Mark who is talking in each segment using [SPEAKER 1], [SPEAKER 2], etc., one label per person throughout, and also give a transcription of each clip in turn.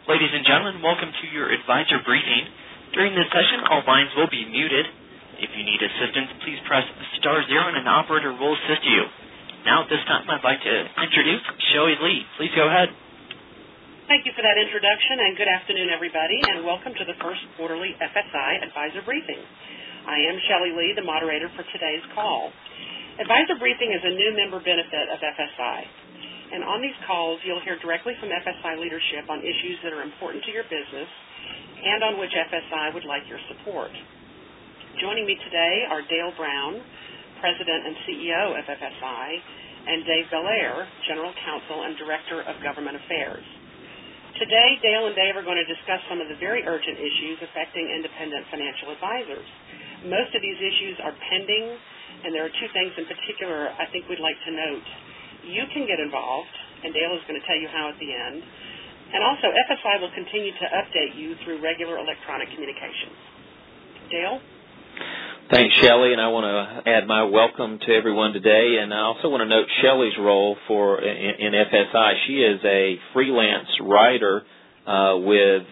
[SPEAKER 1] Ladies and gentlemen, welcome to your advisor briefing. During this session, all lines will be muted. If you need assistance, please press *0 and an operator will assist you. Now at this time, I'd like to introduce Shelley Lee. Please go ahead.
[SPEAKER 2] Thank you for that introduction, and good afternoon, everybody, and welcome to the first quarterly FSI Advisor Briefing. I am Shelley Lee, the moderator for today's call. Advisor Briefing is a new member benefit of FSI. And on these calls, you'll hear directly from FSI leadership on issues that are important to your business and on which FSI would like your support. Joining me today are Dale Brown, President and CEO of FSI, and Dave Belair, General Counsel and Director of Government Affairs. Today, Dale and Dave are going to discuss some of the very urgent issues affecting independent financial advisors. Most of these issues are pending, and there are two things in particular I think we'd like to note. You can get involved, and Dale is going to tell you how at the end. And also, FSI will continue to update you through regular electronic communications. Dale?
[SPEAKER 3] Thanks, Shelley, and I want to add my welcome to everyone today. And I also want to note Shelley's role in FSI. She is a freelance writer with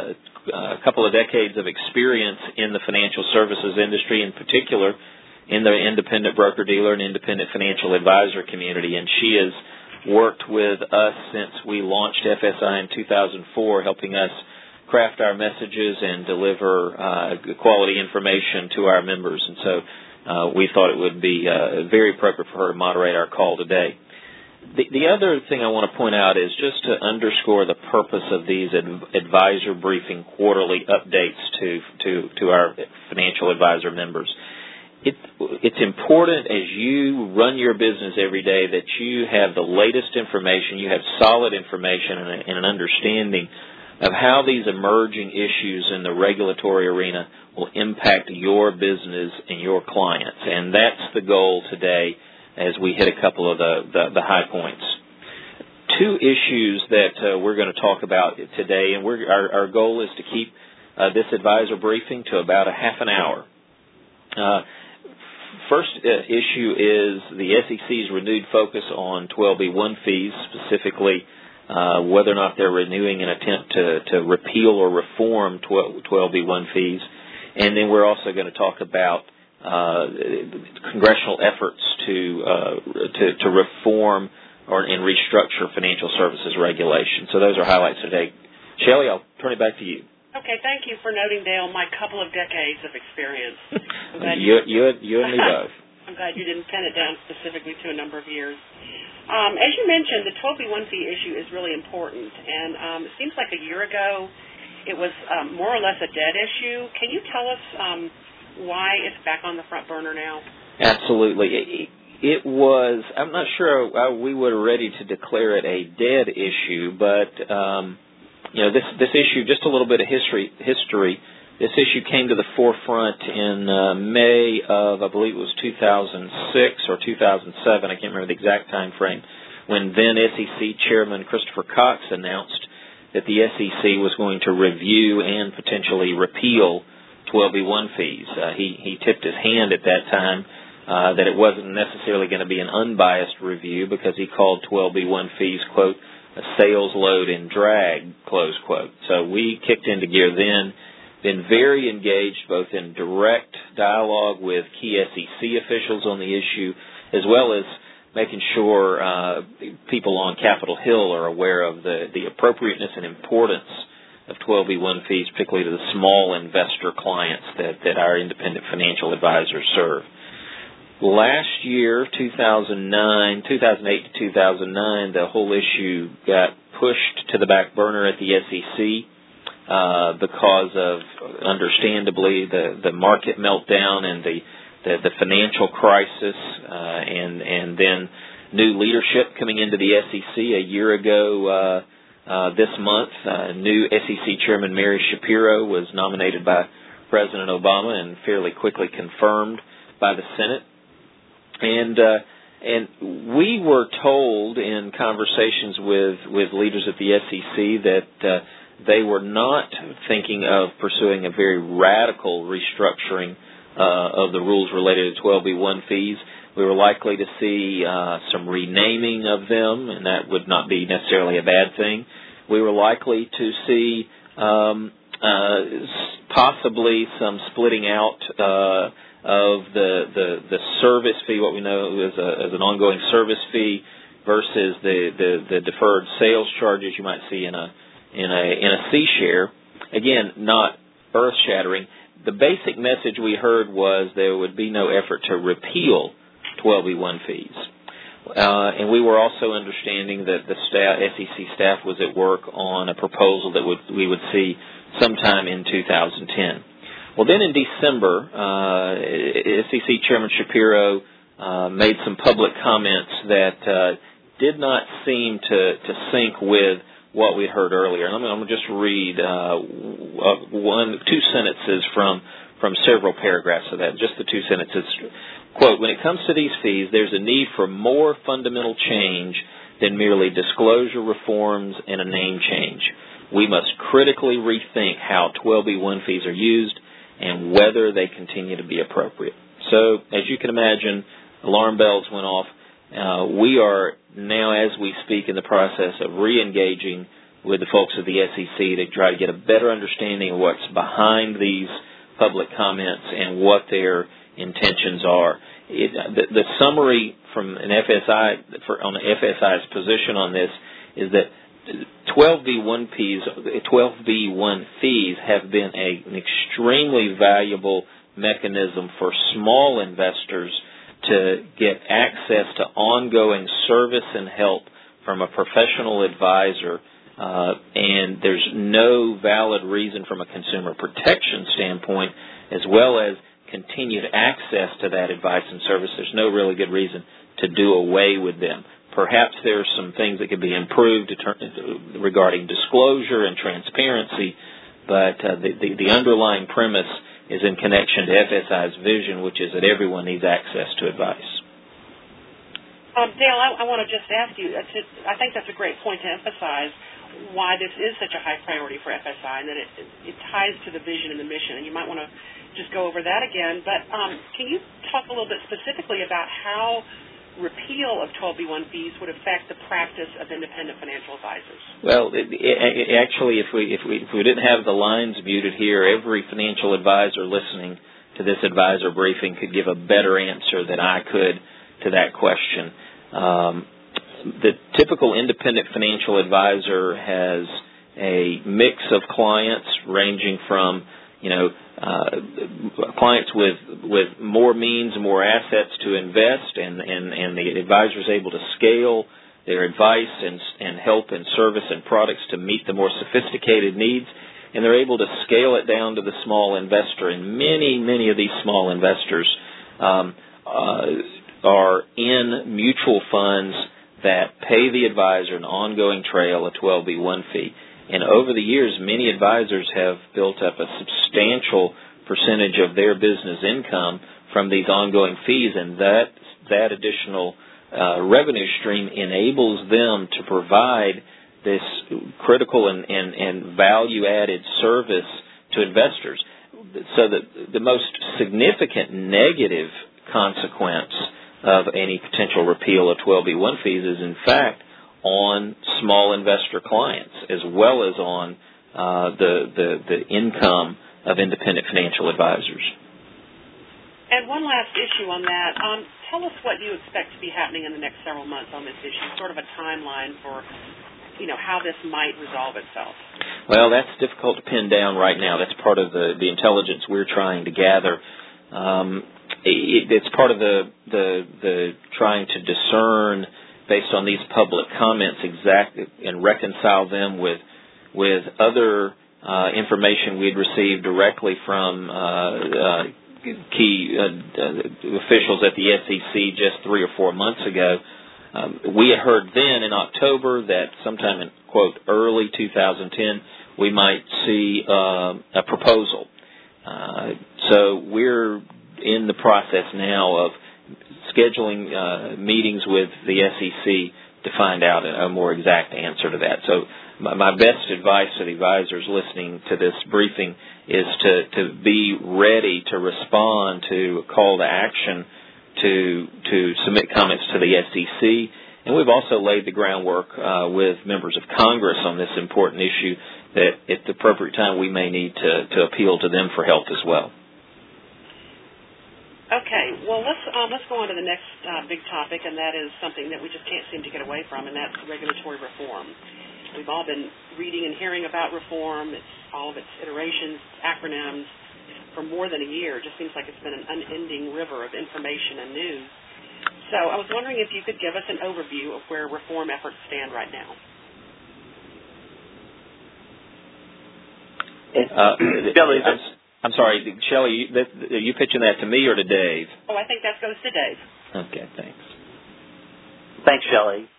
[SPEAKER 3] a couple of decades of experience in the financial services industry, in particular in the independent broker-dealer and independent financial advisor community. And she has worked with us since we launched FSI in 2004, helping us craft our messages and deliver quality information to our members. And so we thought it would be very appropriate for her to moderate our call today. The other thing I want to point out is just to underscore the purpose of these advisor briefing quarterly updates to our financial advisor members. It's important as you run your business every day that you have the latest information, you have solid information and an understanding of how these emerging issues in the regulatory arena will impact your business and your clients. And that's the goal today as we hit a couple of the high points. Two issues that we're going to talk about today, and our goal is to keep this advisor briefing to about a half an hour. First issue is the SEC's renewed focus on 12B1 fees, specifically whether or not they're renewing an attempt to repeal or reform 12B1 fees. And then we're also going to talk about congressional efforts to reform and restructure financial services regulation. So those are highlights today. Shelley, I'll turn it back to you.
[SPEAKER 2] Okay, thank you for noting, Dale, my couple of decades of experience.
[SPEAKER 3] You and me both.
[SPEAKER 2] I'm glad you didn't pin it down specifically to a number of years. As you mentioned, the 12B1 fee issue is really important, and it seems like a year ago it was more or less a dead issue. Can you tell us why it's back on the front burner now? Absolutely.
[SPEAKER 3] It was, I'm not sure we were ready to declare it a dead issue, but this issue, just a little bit of history. This issue came to the forefront in May of, I believe it was 2006 or 2007. I can't remember the exact time frame, when then SEC Chairman Christopher Cox announced that the SEC was going to review and potentially repeal 12B1 fees. He tipped his hand at that time that it wasn't necessarily going to be an unbiased review because he called 12B1 fees, quote, a sales load and drag, close quote. So we kicked into gear then, been very engaged both in direct dialogue with key SEC officials on the issue, as well as making sure people on Capitol Hill are aware of the appropriateness and importance of 12B1 fees, particularly to the small investor clients that our independent financial advisors serve. Last year, 2008 to 2009, the whole issue got pushed to the back burner at the SEC because of, understandably, the market meltdown and the financial crisis, and then new leadership coming into the SEC a year ago. This month, new SEC Chairman Mary Shapiro was nominated by President Obama and fairly quickly confirmed by the Senate. And we were told in conversations with leaders at the SEC that they were not thinking of pursuing a very radical restructuring of the rules related to 12B1 fees. We were likely to see some renaming of them, and that would not be necessarily a bad thing. we were likely to see possibly some splitting out of the service fee, what we know as an ongoing service fee, versus the deferred sales charges you might see in a C share. Again, not earth-shattering. The basic message we heard was there would be no effort to repeal 12B1 fees. And we were also understanding that the SEC staff was at work on a proposal that we would see sometime in 2010. Well, then in December, SEC Chairman Shapiro made some public comments that did not seem to sync with what we heard earlier. And I'm going to just read two sentences from several paragraphs of that, just the two sentences. Quote, when it comes to these fees, there's a need for more fundamental change than merely disclosure reforms and a name change. We must critically rethink how 12B1 fees are used and whether they continue to be appropriate. So, as you can imagine, alarm bells went off. We are now, as we speak, in the process of re-engaging with the folks of the SEC to try to get a better understanding of what's behind these public comments and what their intentions are. The summary from an FSI, on the FSI's position on this, is that 12B1 fees have been an extremely valuable mechanism for small investors to get access to ongoing service and help from a professional advisor, and there's no valid reason from a consumer protection standpoint, as well as continued access to that advice and service. There's no really good reason to do away with them. Perhaps there are some things that could be improved regarding disclosure and transparency, but the underlying premise is in connection to FSI's vision, which is that everyone needs access to advice.
[SPEAKER 2] Dale, I want to just ask you, I think that's a great point to emphasize why this is such a high priority for FSI, and that it ties to the vision and the mission, and you might want to just go over that again. But can you talk a little bit specifically about how repeal of 12B1 fees would affect the practice of independent financial advisors?
[SPEAKER 3] Well, actually, if we didn't have the lines muted here, every financial advisor listening to this advisor briefing could give a better answer than I could to that question. The typical independent financial advisor has a mix of clients ranging from, clients with more means and more assets to invest, and the advisor is able to scale their advice and help and service and products to meet the more sophisticated needs, and they're able to scale it down to the small investor. And many of these small investors are in mutual funds that pay the advisor an ongoing trail, a 12B1 fee. And over the years, many advisors have built up a substantial percentage of their business income from these ongoing fees, and that additional revenue stream enables them to provide this critical and value-added service to investors. So that the most significant negative consequence of any potential repeal of 12B1 fees is, in fact, on small investor clients, as well as on the income of independent financial advisors.
[SPEAKER 2] And one last issue on that. Tell us what you expect to be happening in the next several months on this issue, sort of a timeline for, how this might resolve itself.
[SPEAKER 3] Well, that's difficult to pin down right now. That's part of the intelligence we're trying to gather. It's part of the trying to discern, based on these public comments, and reconcile them with other information we'd received directly from key officials at the SEC just 3 or 4 months ago. We had heard then in October that sometime in, quote, early 2010, we might see a proposal. So we're in the process now of scheduling meetings with the SEC to find out a more exact answer to that. So my best advice to the advisors listening to this briefing is to be ready to respond to a call to action to submit comments to the SEC, And we've also laid the groundwork with members of Congress on this important issue that at the appropriate time we may need to appeal to them for help as well.
[SPEAKER 2] Okay, well, let's go on to the next big topic, and that is something that we just can't seem to get away from, and that's regulatory reform. We've all been reading and hearing about reform. It's all of its iterations, acronyms, for more than a year. It just seems like it's been an unending river of information and news. So I was wondering if you could give us an overview of where reform efforts stand right now.
[SPEAKER 3] I'm sorry, Shelley, are you pitching that to me or to Dave?
[SPEAKER 2] Oh, I think that goes to Dave.
[SPEAKER 3] Okay, thanks.
[SPEAKER 4] Thanks, Shelley.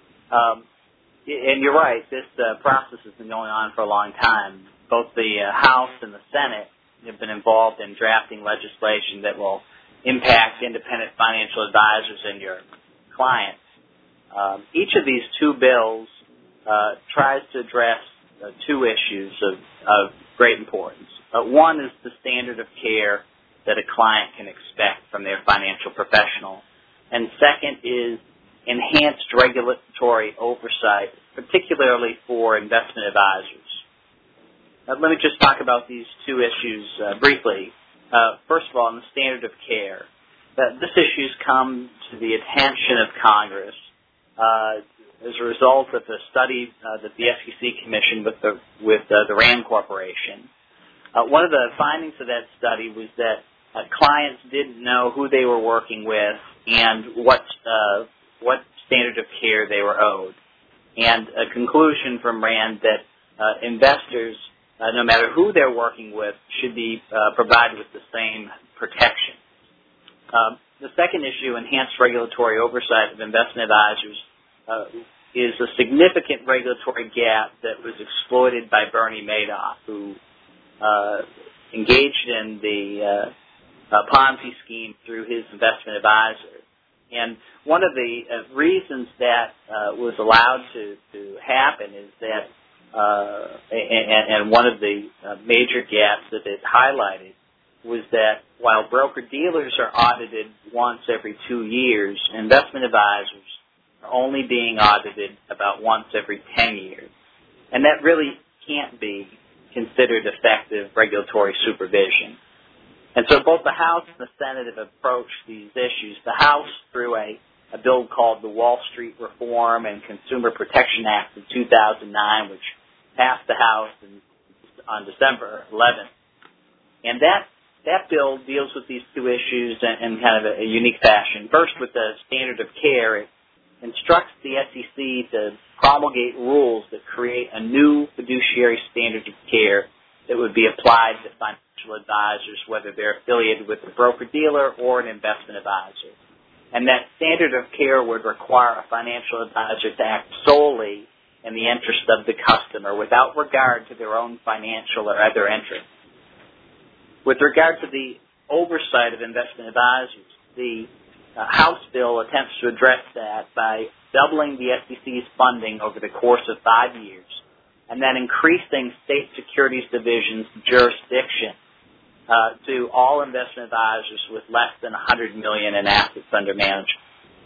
[SPEAKER 4] And you're right, this process has been going on for a long time. Both the House and the Senate have been involved in drafting legislation that will impact independent financial advisors and your clients. Each of these two bills tries to address two issues of great importance. One is the standard of care that a client can expect from their financial professional. And second is enhanced regulatory oversight, particularly for investment advisors. Let me just talk about these two issues briefly. First of all, on the standard of care. This issue's come to the attention of Congress as a result of a study that the SEC commissioned with the RAND Corporation. One of the findings of that study was that clients didn't know who they were working with and what standard of care they were owed. And a conclusion from RAND that investors, no matter who they're working with, should be provided with the same protection. The second issue, enhanced regulatory oversight of investment advisors, is a significant regulatory gap that was exploited by Bernie Madoff, who engaged in the Ponzi scheme through his investment advisor. And one of the reasons that was allowed to happen is that, and one of the major gaps that it highlighted was that while broker-dealers are audited once every 2 years, investment advisors are only being audited about once every 10 years. And that really can't be considered effective regulatory supervision. And so both the House and the Senate have approached these issues. The House through a bill called the Wall Street Reform and Consumer Protection Act of 2009, which passed the House on December 11th. And that bill deals with these two issues in kind of a unique fashion. First, with the standard of care, it instructs the SEC to promulgate rules that create a new fiduciary standard of care that would be applied to financial advisors, whether they're affiliated with a broker-dealer or an investment advisor. And that standard of care would require a financial advisor to act solely in the interest of the customer without regard to their own financial or other interests. With regard to the oversight of investment advisors, the House bill attempts to address that by doubling the SEC's funding over the course of 5 years and then increasing state securities divisions' jurisdiction to all investment advisors with less than $100 million in assets under management.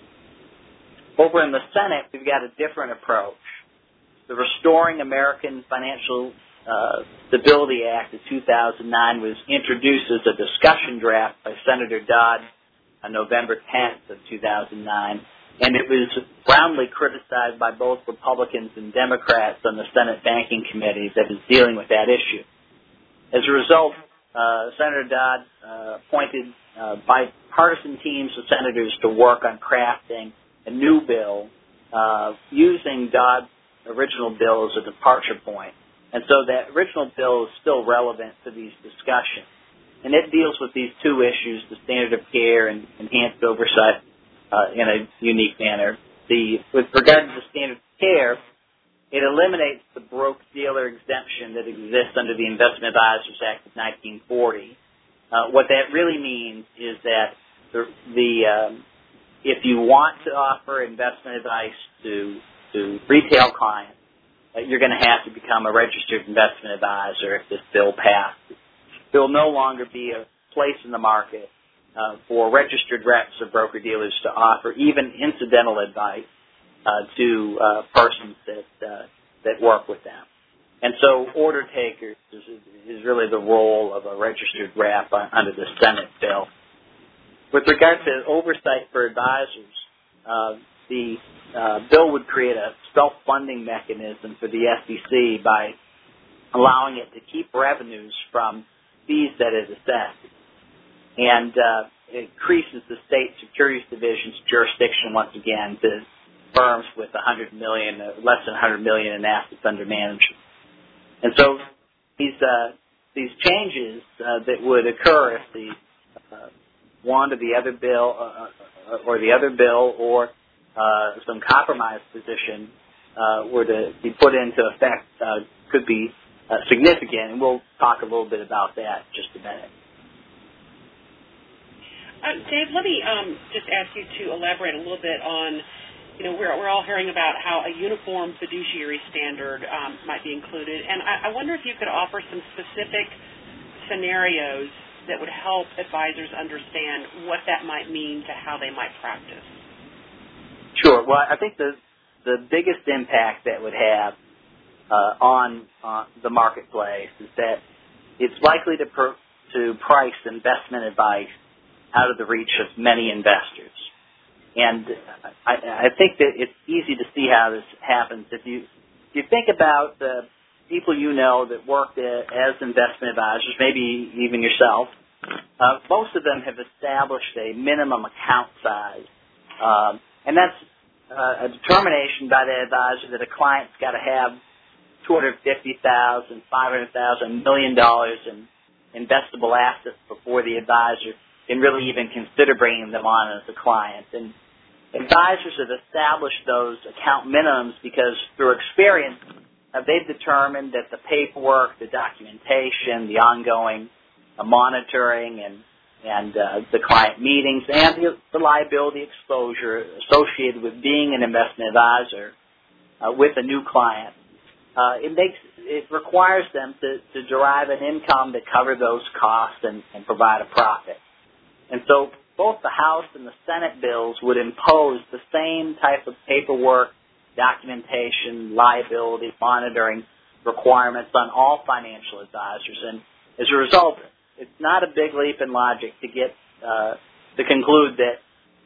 [SPEAKER 4] Over in the Senate, we've got a different approach. The Restoring American Financial Stability Act of 2009 was introduced as a discussion draft by Senator Dodd on November 10th of 2009, and it was roundly criticized by both Republicans and Democrats on the Senate Banking Committee that is dealing with that issue. As a result, Senator Dodd appointed bipartisan teams of senators to work on crafting a new bill using Dodd's original bill as a departure point. And so that original bill is still relevant to these discussions. And it deals with these two issues, the standard of care and enhanced oversight in a unique manner. With regard to the standard of care, it eliminates the broker-dealer exemption that exists under the Investment Advisors Act of 1940. What that really means is that if you want to offer investment advice to retail clients, you're going to have to become a registered investment advisor if this bill passes. There will no longer be a place in the market for registered reps or broker-dealers to offer even incidental advice to persons that work with them. And so order takers is really the role of a registered rep under the Senate bill. With regard to oversight for advisors, the bill would create a self-funding mechanism for the SEC by allowing it to keep revenues from fees that it assesses. And it increases the state securities division's jurisdiction once again to firms with less than $100 million in assets under management. And so these changes that would occur if the one or the other bill or some compromise position were to be put into effect could be significant, and we'll talk a little bit about that in just a minute.
[SPEAKER 2] Dave, let me just ask you to elaborate a little bit on, we're all hearing about how a uniform fiduciary standard might be included, and I wonder if you could offer some specific scenarios that would help advisors understand what that might mean to how they might practice.
[SPEAKER 4] Sure. Well, I think the biggest impact that would have on the marketplace is that it's likely to price investment advice out of the reach of many investors. And I think that it's easy to see how this happens. If you think about the people that work as investment advisors, maybe even yourself, most of them have established a minimum account size. And that's a determination by the advisor that a client's got to have $250,000, $500,000, $1 million in investable assets before the advisor can really even consider bringing them on as a client. And advisors have established those account minimums because through experience, they've determined that the paperwork, the documentation, the ongoing monitoring and the client meetings and the liability exposure associated with being an investment advisor with a new client, it requires them to derive an income to cover those costs and provide a profit. And so both the House and the Senate bills would impose the same type of paperwork, documentation, liability, monitoring requirements on all financial advisors. And as a result, it's not a big leap in logic to get to conclude that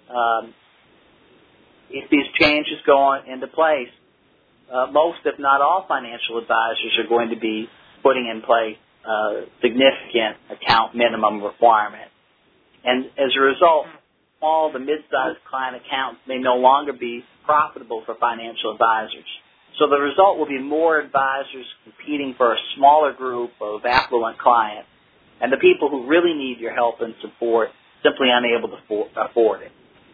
[SPEAKER 4] if these changes go into place, most, if not all, financial advisors are going to be putting in place significant account minimum requirements. And as a result, small to mid-sized client accounts may no longer be profitable for financial advisors. So the result will be more advisors competing for a smaller group of affluent clients, and the people who really need your help and support simply unable to afford it.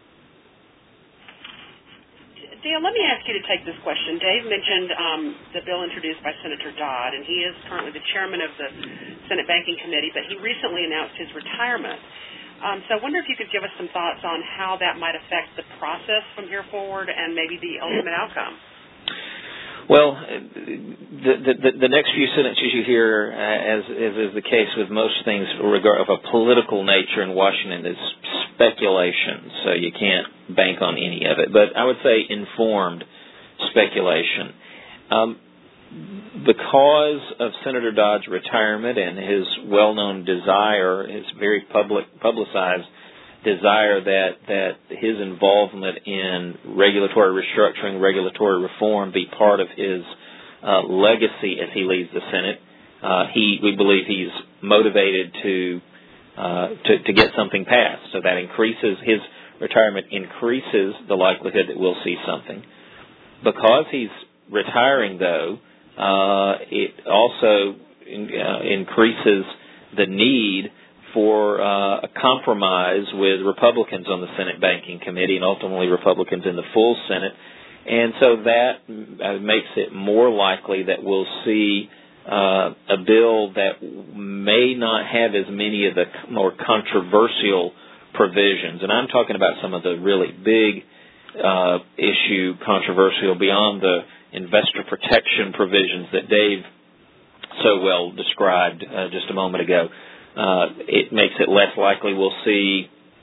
[SPEAKER 2] Dan, let me ask you to take this question. Dave mentioned the bill introduced by Senator Dodd, and he is currently the chairman of the Senate Banking Committee, but he recently announced his retirement. So I wonder if you could give us some thoughts on how that might affect the process from here forward and maybe the ultimate outcome.
[SPEAKER 3] Well, the next few sentences you hear, as is the case with most things of a political nature in Washington, is speculation, so you can't bank on any of it. But I would say informed speculation. Because of Senator Dodd's retirement and his well-known desire, his very publicized desire that his involvement in regulatory restructuring, regulatory reform be part of his legacy as he leaves the Senate, we believe he's motivated to get something passed. So that increases his retirement, increases the likelihood that we'll see something. Because he's retiring, though, it also increases the need for a compromise with Republicans on the Senate Banking Committee and ultimately Republicans in the full Senate. And so that makes it more likely that we'll see a bill that may not have as many of the more controversial provisions. And I'm talking about some of the really big issue controversial beyond the investor protection provisions that Dave so well described just a moment ago. It makes it less likely we'll see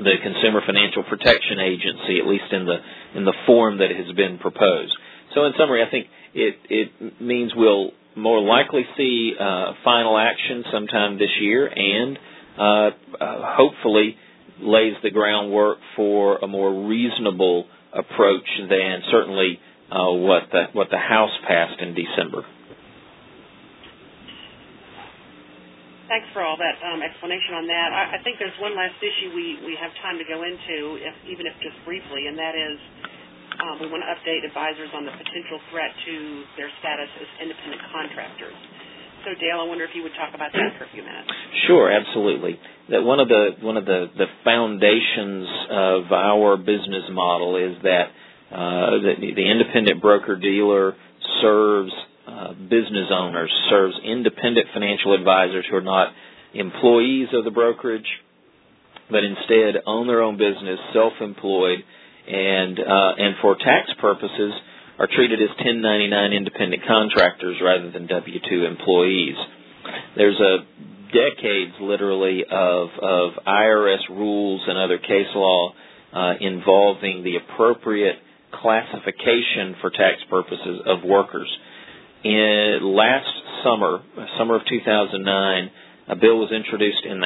[SPEAKER 3] the Consumer Financial Protection Agency, at least in the form that has been proposed. So in summary, I think it means we'll more likely see final action sometime this year, and hopefully lays the groundwork for a more reasonable approach than certainly what the House passed in December.
[SPEAKER 2] Thanks for all that explanation on that. I think there's one last issue we have time to go into, even if just briefly, and that is we want to update advisors on the potential threat to their status as independent contractors. So, Dale, I wonder if you would talk about that for a few minutes.
[SPEAKER 3] Sure, absolutely. That one of the foundations of our business model is that the independent broker-dealer serves business owners, serves independent financial advisors who are not employees of the brokerage, but instead own their own business, self-employed, and for tax purposes are treated as 1099 independent contractors rather than W-2 employees. There's decades, literally, of IRS rules and other case law involving the appropriate classification for tax purposes of workers. Last summer of 2009, a bill was introduced in the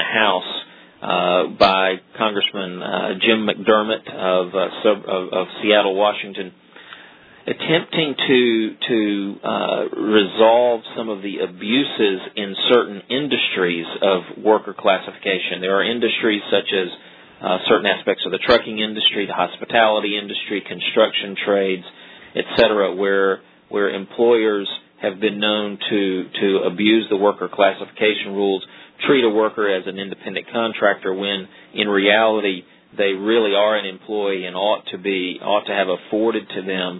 [SPEAKER 3] House by Congressman Jim McDermott of Seattle, Washington, attempting to resolve some of the abuses in certain industries of worker classification. There are industries such as certain aspects of the trucking industry, the hospitality industry, construction trades, etc., where employers have been known to abuse the worker classification rules, treat a worker as an independent contractor when in reality they really are an employee and ought to have afforded to them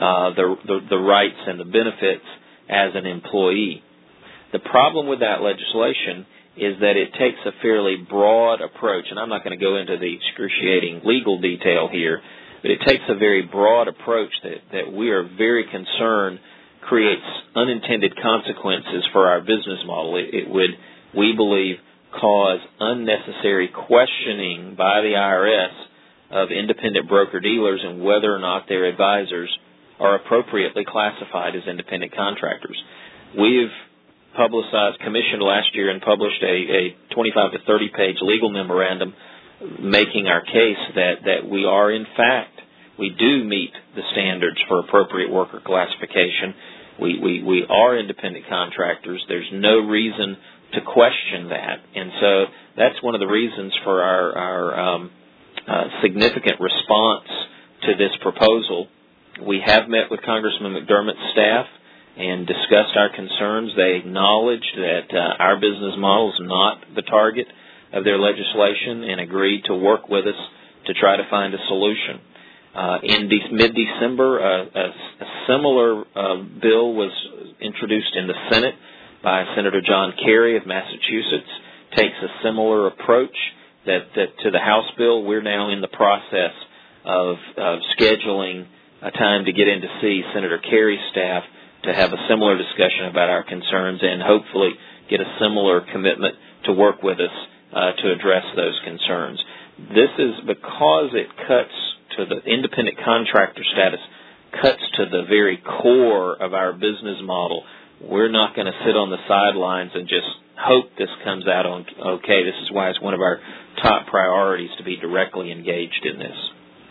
[SPEAKER 3] the rights and the benefits as an employee. The problem with that legislation is that it takes a fairly broad approach, and I'm not going to go into the excruciating legal detail here, but it takes a very broad approach that we are very concerned creates unintended consequences for our business model. It would, we believe, cause unnecessary questioning by the IRS of independent broker-dealers and whether or not their advisors are appropriately classified as independent contractors. We've commissioned last year and published a 25 to 30-page legal memorandum making our case that we are, in fact, we do meet the standards for appropriate worker classification. We are independent contractors. There's no reason to question that. And so that's one of the reasons for our significant response to this proposal. We have met with Congressman McDermott's staff and discussed our concerns. They acknowledged that our business model is not the target of their legislation and agreed to work with us to try to find a solution. In mid-December, a similar bill was introduced in the Senate by Senator John Kerry of Massachusetts. Takes a similar approach that to the House bill. We're now in the process of scheduling a time to get in to see Senator Kerry's staff to have a similar discussion about our concerns and hopefully get a similar commitment to work with us to address those concerns. This is because it cuts to the independent contractor status, cuts to the very core of our business model. We're not going to sit on the sidelines and just hope this comes out okay. This is why it's one of our top priorities to be directly engaged in this.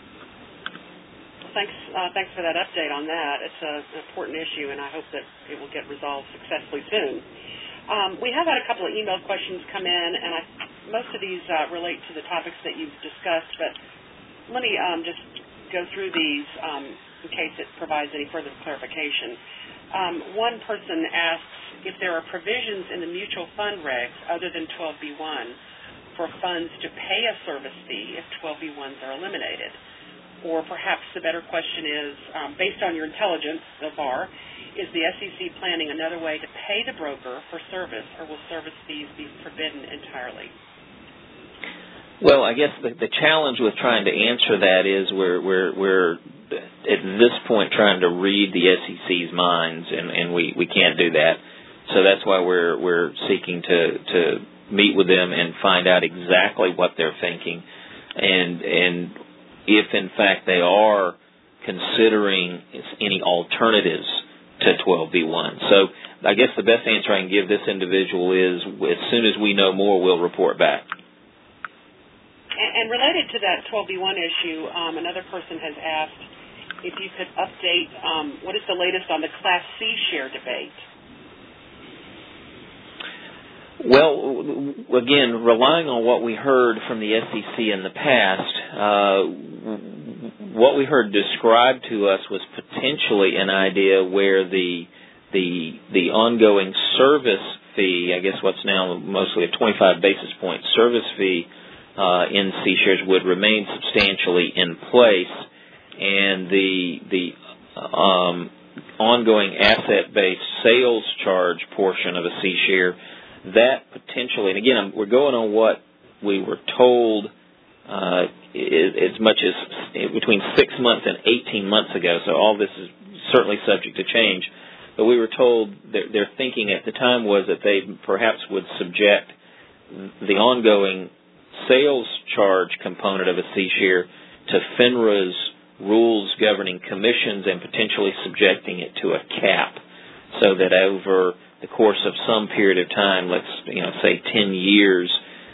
[SPEAKER 2] Thanks for that update on that. It's an important issue, and I hope that it will get resolved successfully soon. We have had a couple of email questions come in, and most of these relate to the topics that you've discussed, but let me just go through these in case it provides any further clarification. One person asks if there are provisions in the mutual fund regs other than 12b-1 for funds to pay a service fee if 12b-1s are eliminated. Or perhaps the better question is, based on your intelligence so far, is the SEC planning another way to pay the broker for service, or will service fees be forbidden entirely?
[SPEAKER 3] Well, I guess the challenge with trying to answer that is we're at this point trying to read the SEC's minds, and we can't do that. So that's why we're seeking to meet with them and find out exactly what they're thinking. and if in fact they are considering any alternatives to 12B1. So I guess the best answer I can give this individual is, as soon as we know more, we'll report back.
[SPEAKER 2] And related to that 12B1 issue, another person has asked if you could update what is the latest on the Class C share debate.
[SPEAKER 3] Well, again, relying on what we heard from the SEC in the past, what we heard described to us was potentially an idea where the ongoing service fee, I guess what's now mostly a 25 basis point service fee in C shares, would remain substantially in place, and the ongoing asset-based sales charge portion of a C share, that potentially, and again, we're going on what we were told as much as between 6 months and 18 months ago, so all this is certainly subject to change, but we were told that their thinking at the time was that they perhaps would subject the ongoing sales charge component of a C share to FINRA's rules governing commissions and potentially subjecting it to a cap, so that over the course of some period of time, let's say 10 years,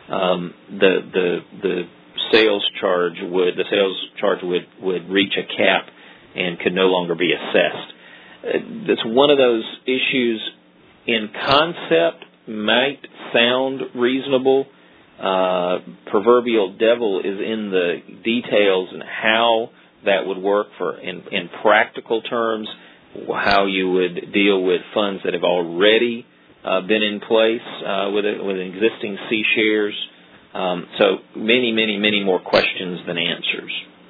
[SPEAKER 3] the sales charge would reach a cap and could no longer be assessed. It's one of those issues. In concept, might sound reasonable. Proverbial devil is in the details and how that would work in practical terms, how you would deal with funds that have already been in place with existing C shares. So many more questions than answers.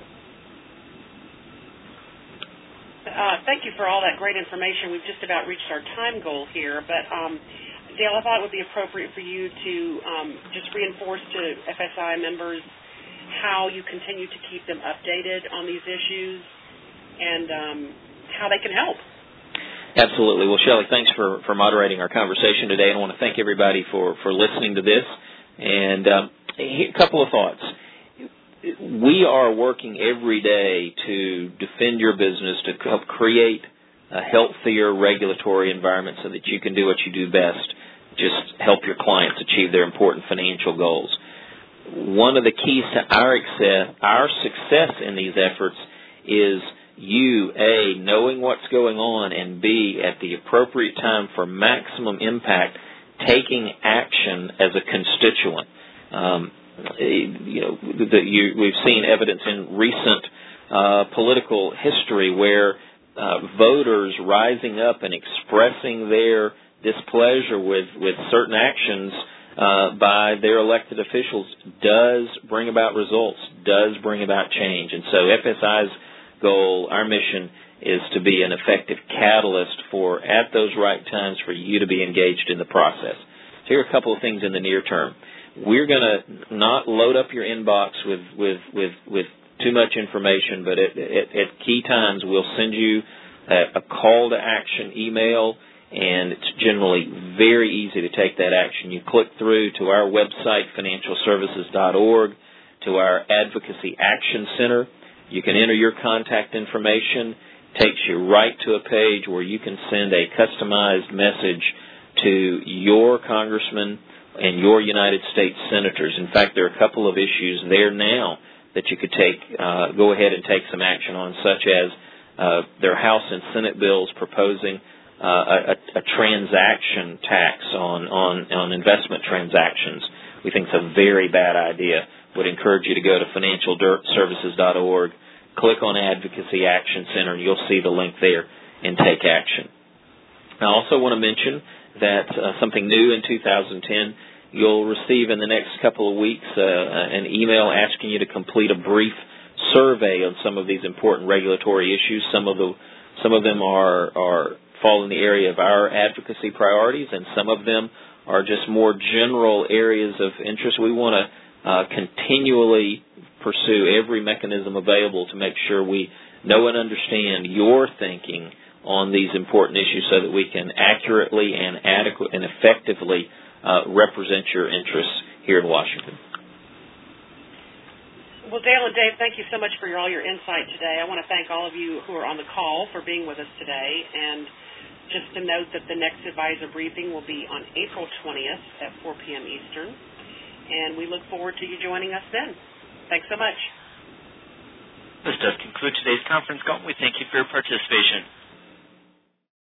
[SPEAKER 2] Thank you for all that great information. We've just about reached our time goal here, but Dale, I thought it would be appropriate for you to just reinforce to FSI members how you continue to keep them updated on these issues and how they can help.
[SPEAKER 3] Absolutely. Well, Shelley, thanks for moderating our conversation today, and I want to thank everybody for listening to this. And a couple of thoughts. We are working every day to defend your business, to help create a healthier regulatory environment so that you can do what you do best, just help your clients achieve their important financial goals. One of the keys to our success in these efforts is you, A, knowing what's going on, and B, at the appropriate time for maximum impact, taking action as a constituent. We've seen evidence in recent political history where voters rising up and expressing their displeasure with certain actions by their elected officials does bring about results, does bring about change. And so FSI's goal, our mission, is to be an effective catalyst for, at those right times, for you to be engaged in the process. So here are a couple of things in the near term. We're going to not load up your inbox with too much information, but at key times we'll send you a call to action email, and it's generally very easy to take that action. You click through to our website, financialservices.org, to our Advocacy Action Center. You can enter your contact information. It takes you right to a page where you can send a customized message to your congressman and your United States senators. In fact, there are a couple of issues there now that you could go ahead and take some action on, such as their House and Senate bills proposing a transaction tax on investment transactions. We think it's a very bad idea. Would encourage you to go to financialservices.org, click on Advocacy Action Center, and you'll see the link there, and take action. I also want to mention that something new in 2010, you'll receive in the next couple of weeks an email asking you to complete a brief survey on some of these important regulatory issues. Some of them fall in the area of our advocacy priorities, and some of them are just more general areas of interest. We want to continually pursue every mechanism available to make sure we know and understand your thinking on these important issues so that we can accurately and adequately and effectively represent your interests here in Washington.
[SPEAKER 2] Well, Dale and Dave, thank you so much for all your insight today. I want to thank all of you who are on the call for being with us today. And just to note that the next advisor briefing will be on April 20th at 4 p.m. Eastern. And we look forward to you joining us then. Thanks so much.
[SPEAKER 1] This does conclude today's conference call. We thank you for your participation.